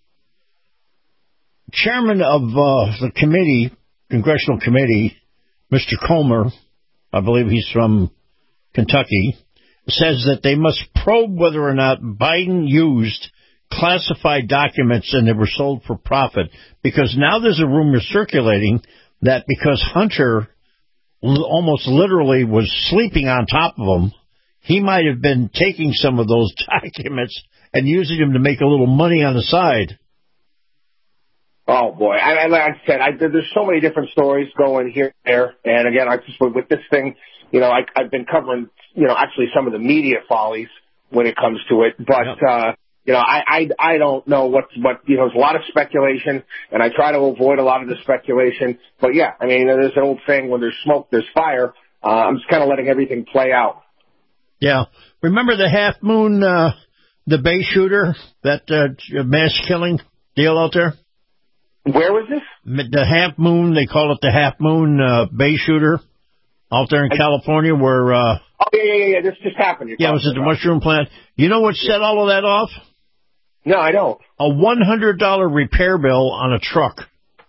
[SPEAKER 5] chairman of uh, the committee, congressional committee, Mister Comer, I believe he's from Kentucky, says that they must probe whether or not Biden used classified documents and they were sold for profit, because now there's a rumor circulating that because Hunter almost literally was sleeping on top of him, he might have been taking some of those documents and using them to make a little money on the side.
[SPEAKER 8] Oh, boy. I, I, like I said, I, there's so many different stories going here and there. And, again, I just with this thing, you know, I, I've been covering, you know, actually some of the media follies when it comes to it. But, yep. uh, you know, I, I, I don't know what's, what, you know, there's a lot of speculation, and I try to avoid a lot of the speculation. But, yeah, I mean, there's an old saying, when there's smoke, there's fire. Uh, I'm just kind of letting everything play out.
[SPEAKER 5] Yeah. Remember the Half Moon, uh, the Bay shooter, that uh, mass killing deal out there?
[SPEAKER 8] Where was this?
[SPEAKER 5] The Half Moon, they call it the Half Moon uh, Bay shooter out there in I, California where... Uh,
[SPEAKER 8] oh, yeah, yeah, yeah, this just happened.
[SPEAKER 5] Yeah, it was at the mushroom plant. You know what set all of that off?
[SPEAKER 8] No, I don't.
[SPEAKER 5] A one hundred dollars repair bill on a truck.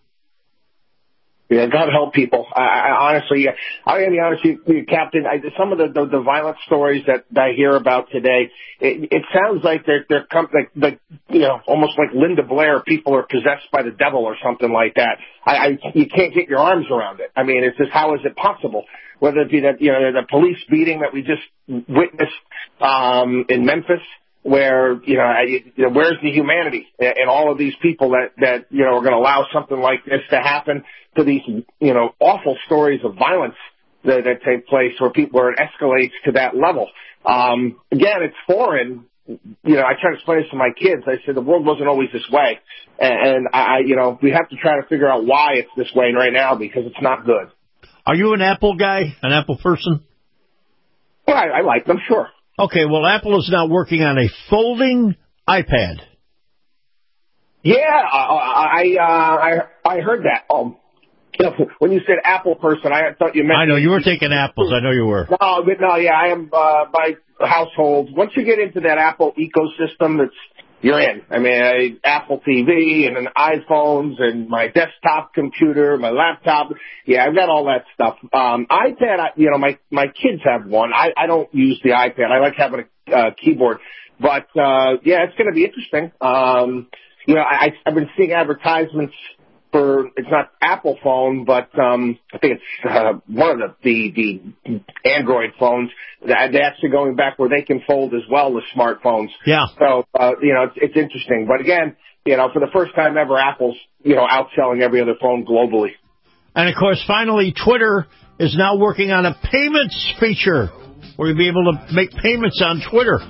[SPEAKER 8] Yeah, God help people. I, I honestly, I gotta be honest with you, Captain. I, some of the, the the violent stories that I hear about today, it, it sounds like they're they're com- like, like you know, almost like Linda Blair. People are possessed by the devil or something like that. I, I you can't get your arms around it. I mean, it's just, how is it possible? Whether it be that, you know, the police beating that we just witnessed um, in Memphis, where, you know, I, you know, where's the humanity in all of these people that, that, you know, are going to allow something like this to happen, to these, you know, awful stories of violence that, that take place where people, where it escalates to that level. Um, again, it's foreign. You know, I try to explain this to my kids. I said the world wasn't always this way. And, and I, you know, we have to try to figure out why it's this way right now, because it's not good.
[SPEAKER 5] Are you an Apple guy, an Apple person?
[SPEAKER 8] Well, I, I like them, sure.
[SPEAKER 5] Okay, well, Apple is now working on a folding iPad.
[SPEAKER 8] Yeah, I I uh, I, I heard that. Um, when you said Apple person, I thought you meant...
[SPEAKER 5] I know, you were taking apples. I know you were.
[SPEAKER 8] No, but no, yeah, I am uh, by household. Once you get into that Apple ecosystem, it's you're in. I mean, I, Apple T V and then iPhones and my desktop computer, my laptop. Yeah, I've got all that stuff. Um, iPad, I, you know, my my kids have one. I, I don't use the iPad. I like having a uh, keyboard. But, uh, yeah, it's going to be interesting. Um, you know, I, I've been seeing advertisements for, it's not Apple phone, but um, I think it's uh, one of the, the, the Android phones. They're actually going back where they can fold as well with smartphones.
[SPEAKER 5] Yeah.
[SPEAKER 8] So, uh, you know, it's, it's interesting. But again, you know, for the first time ever, Apple's, you know, outselling every other phone globally. And, of course, finally, Twitter is now working on a payments feature where you'll be able to make payments on Twitter.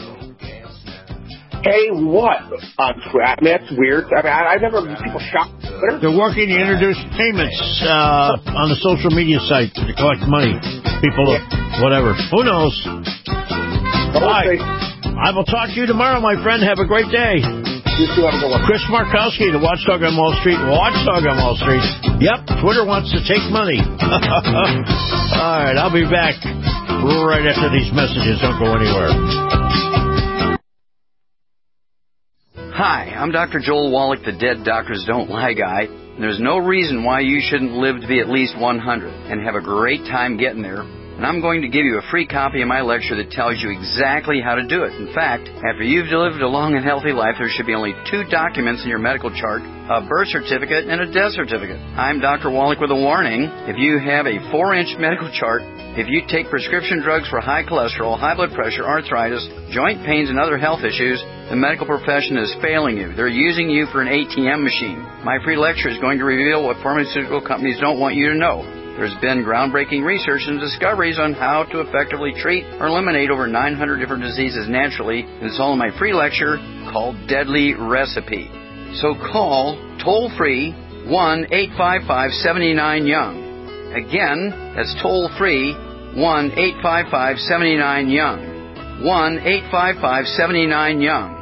[SPEAKER 8] Hey, what? On Twitter? I mean, that's weird. I mean, I, I've never people shop Twitter. They're working to introduce payments uh, on the social media site to collect money. People, yeah. Whatever. Who knows? All right. I will talk to you tomorrow, my friend. Have a great day. You too. Have a good one. Chris Markowski, the Watchdog on Wall Street. Watchdog on Wall Street. Yep, Twitter wants to take money. All right, I'll be back right after these messages. Don't go anywhere.
[SPEAKER 4] Hi, I'm Doctor Joel Wallach, the Dead Doctors Don't Lie guy. And there's no reason why you shouldn't live to be at least one hundred and have a great time getting there. And I'm going to give you a free copy of my lecture that tells you exactly how to do it. In fact, after you've lived a long and healthy life, there should be only two documents in your medical chart, a birth certificate and a death certificate. I'm Doctor Wallach with a warning. If you have a four-inch medical chart, if you take prescription drugs for high cholesterol, high blood pressure, arthritis, joint pains, and other health issues, the medical profession is failing you. They're using you for an A T M machine. My free lecture is going to reveal what pharmaceutical companies don't want you to know. There's been groundbreaking research and discoveries on how to effectively treat or eliminate over nine hundred different diseases naturally. And it's all in my free lecture called Deadly Recipe. So call toll-free one eight five five seven nine young. Again, that's toll-free one eight five five seven nine young. one eight five five, seven nine, YOUNG.